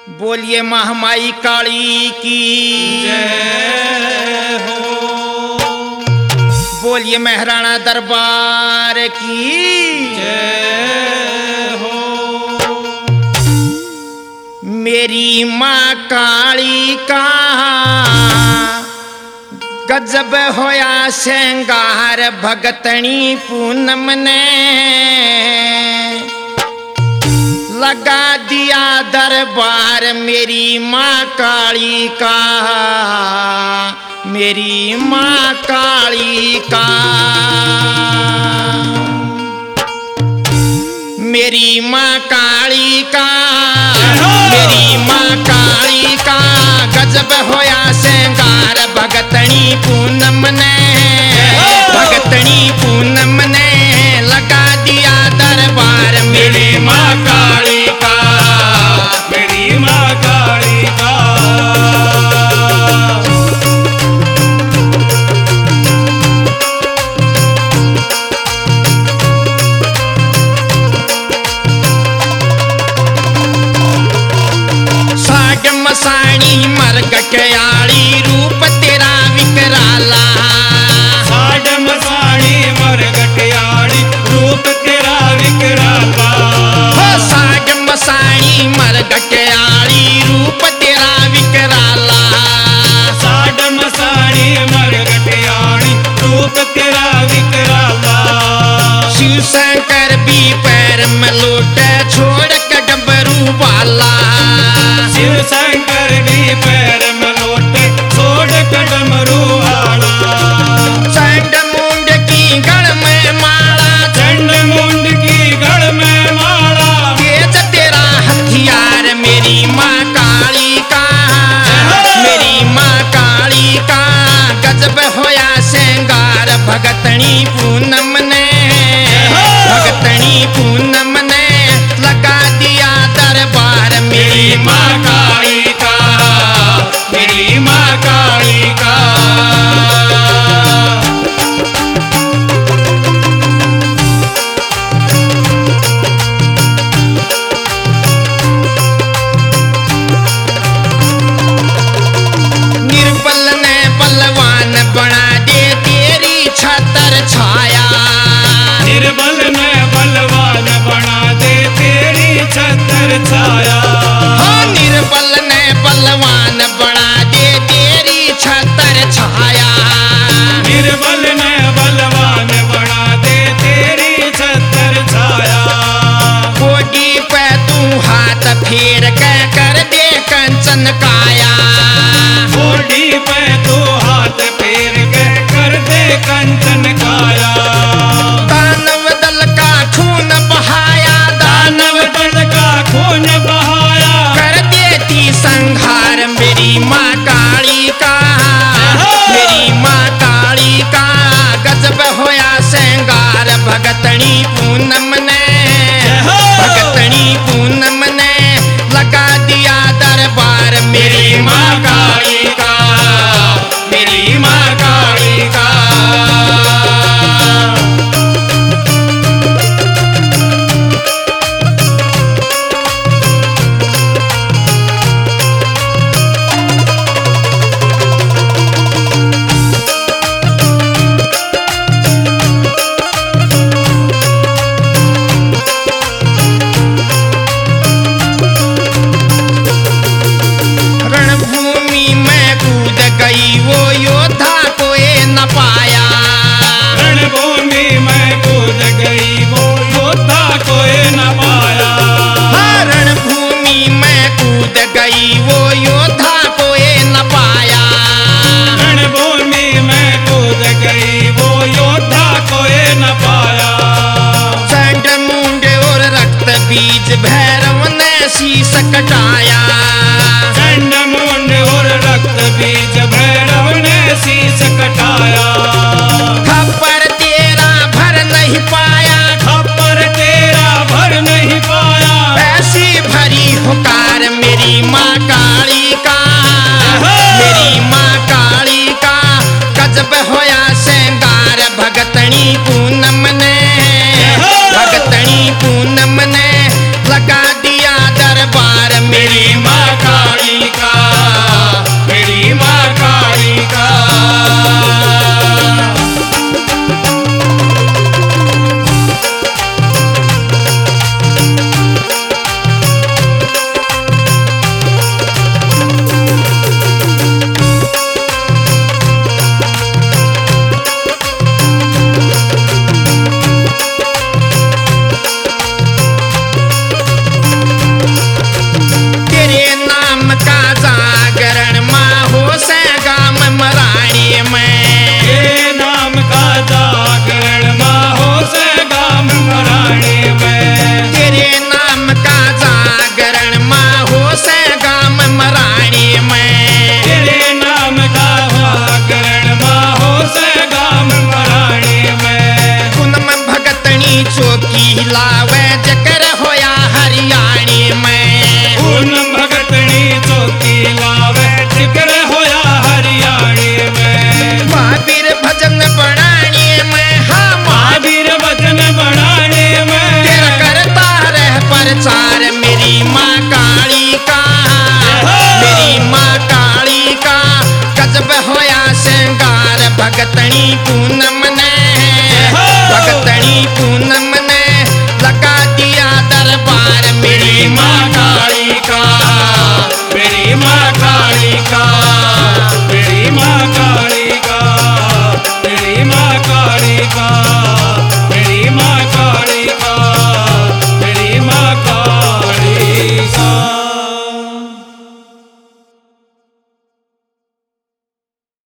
बोलिए महामाई काली की जय हो। बोलिए महाराणा दरबार की जय हो। मेरी माँ काली का गजब होया श्रृंगार भगतनी पूनम ने लगा दिया दरबार मेरी माँ काली का, मेरी माँ काली का। मेरी माँ काली का, मेरी माँ काली का गजब होया श्रृंगार भगतनी पूनम ने, भगतनी पूनम ने लगा दिया दरबार मेरी माँ काली का, मेरी माँ काली का। साग मसाणी मरग कयाली रूप तेरा विकराला, साग मसाणी मरग कयाली रूप तेरा विकराला। हो साग मसाणी मरग कयाली रूप तेरा विकराला। साग मसाणी मरग कयाली रूप तेरा विकराला। शिव शंकर भी पैर में लोटे छोड़ के डमरू वाला, शिव शंकर भी पैर में लोटे छोड़ के डमरू वाला। चंड मुंड की गढ़ में माला, चंड मुंड की गढ़ में माला। तेज तेरा हथियार मेरी माँ काली का, मेरी माँ काली का गजब होया श्रृंगार भगतनी पूनम ने, भगतनी पूनम ने लगा दिया दरबार मेरी माँ काली का, मेरी माँ काली का। निर्बल ने बलवान बना दे तेरी छतर छाया, निर्बल ने बलवान बना दे तेरी छतर छाया। हाँ निर्बल ने बलवान बना दे तेरी छतर छाया। निर्बल ने बलवान बना दे तेरी छतर छाया। कोडी पे तू हाथ फेर के कर दे कंचन काया, कोडी पे तू हाथ फेर के कर दे कंचन काया। दानव दल का खून बहाया, दानव दल का खून बहाया। कर देती संहार मेरी माँ काली का, मेरी माँ काली का गजब होया श्रृंगार भगतनी पूनम ने, भगतनी पूनम ने लगा दिया दरबार मेरी माँ काली का, मेरी माँ काली का। रणभूमि में कूद गई वो योद्धा कोई न पाया, रणभूमि में कूद गई वो योद्धा कोई न पाया। हाँ रणभूमि में कूद गई वो योद्धा कोई न पाया। रणभूमि में कूद गई वो योद्धा कोई न पाया। चंड मुंड और रक्त बीज भैरव ने शीश कटाया, चंड मुंड और रक्त बीज भैरव ने शीश कटाया। खप्पर तेरा भर नहीं पाया, खप्पर तेरा भर नहीं पाया। ऐसी भरी हुकार मेरी माँ काली का, मेरी माँ काली का गजब होया श्रृंगार भगतनी पूनम ने, भगतनी पूनम ने लगा दिया दरबार मेरी माँ काली का, मेरी माँ काली का। तेरे नाम का जागरण माँ हो से गाम मराणी में। तेरे नाम का जागरण माँ हो से गाम मराणी में। तेरे नाम का जागरण माँ हो से गाम मराणी में। तेरे नाम का जागरण माँ हो से गाम मराणी में। पूनम भगतनी चौकी लावे जकर होया हरियाणी में। पूनम भगतनी चौकी लावे जिक्र होया हरियाणी में। महावीर भजन बनाने में हाँ महावीर भजन बनाने में। तेरा करता रह प्रचार मेरी माँ काली का। मेरी माँ काली का गजब होया श्रृंगार भगतनी पूनम